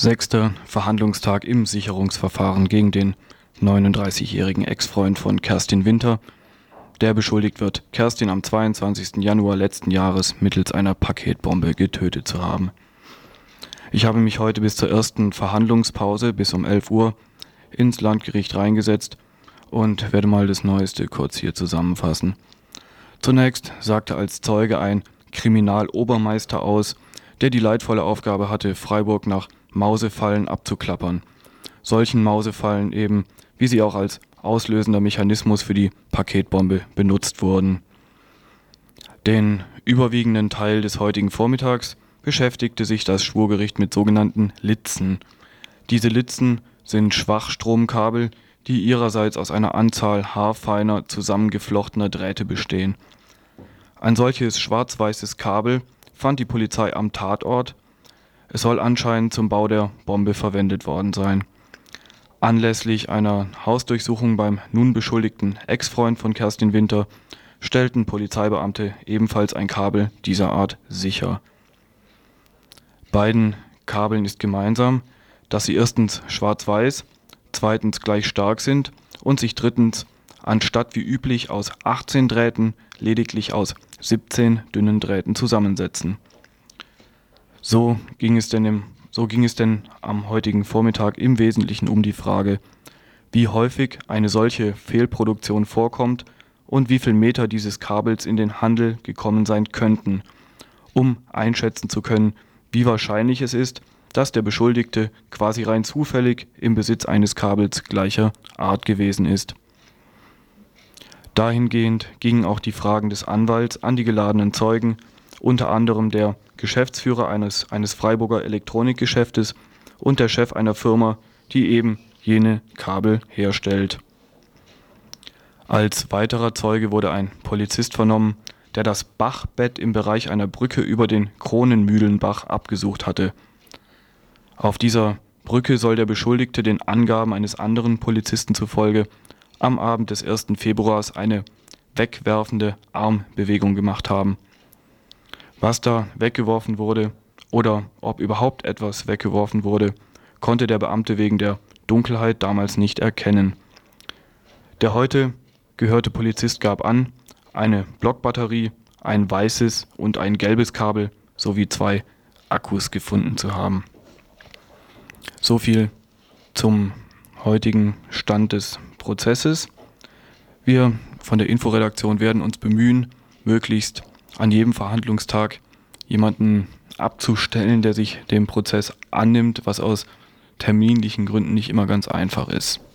Sechster Verhandlungstag im Sicherungsverfahren gegen den 39-jährigen Ex-Freund von Kerstin Winter, der beschuldigt wird, Kerstin am 22. Januar letzten Jahres mittels einer Paketbombe getötet zu haben. Ich habe mich heute bis zur ersten Verhandlungspause bis um 11 Uhr ins Landgericht reingesetzt und werde mal das Neueste kurz hier zusammenfassen. Zunächst sagte als Zeuge ein Kriminalobermeister aus, der die leidvolle Aufgabe hatte, Freiburg nach Mausefallen abzuklappern. Solchen Mausefallen eben, wie sie auch als auslösender Mechanismus für die Paketbombe benutzt wurden. Den überwiegenden Teil des heutigen Vormittags beschäftigte sich das Schwurgericht mit sogenannten Litzen. Diese Litzen sind Schwachstromkabel, die ihrerseits aus einer Anzahl haarfeiner zusammengeflochtener Drähte bestehen. Ein solches schwarz-weißes Kabel fand die Polizei am Tatort. Es soll anscheinend zum Bau der Bombe verwendet worden sein. Anlässlich einer Hausdurchsuchung beim nun beschuldigten Ex-Freund von Kerstin Winter stellten Polizeibeamte ebenfalls ein Kabel dieser Art sicher. Beiden Kabeln ist gemeinsam, dass sie erstens schwarz-weiß, zweitens gleich stark sind und sich drittens anstatt wie üblich aus 18 Drähten lediglich aus 17 dünnen Drähten zusammensetzen. So ging es denn am heutigen Vormittag im Wesentlichen um die Frage, wie häufig eine solche Fehlproduktion vorkommt und wie viel Meter dieses Kabels in den Handel gekommen sein könnten, um einschätzen zu können, wie wahrscheinlich es ist, dass der Beschuldigte quasi rein zufällig im Besitz eines Kabels gleicher Art gewesen ist. Dahingehend gingen auch die Fragen des Anwalts an die geladenen Zeugen, unter anderem der Geschäftsführer eines Freiburger Elektronikgeschäftes und der Chef einer Firma, die eben jene Kabel herstellt. Als weiterer Zeuge wurde ein Polizist vernommen, der das Bachbett im Bereich einer Brücke über den Kronenmühlenbach abgesucht hatte. Auf dieser Brücke soll der Beschuldigte den Angaben eines anderen Polizisten zufolge am Abend des 1. Februars eine wegwerfende Armbewegung gemacht haben. Was da weggeworfen wurde oder ob überhaupt etwas weggeworfen wurde, konnte der Beamte wegen der Dunkelheit damals nicht erkennen. Der heute gehörte Polizist gab an, eine Blockbatterie, ein weißes und ein gelbes Kabel sowie 2 Akkus gefunden zu haben. So viel zum heutigen Stand des Prozesses. Wir von der Inforedaktion werden uns bemühen, möglichst an jedem Verhandlungstag jemanden abzustellen, der sich dem Prozess annimmt, was aus terminlichen Gründen nicht immer ganz einfach ist.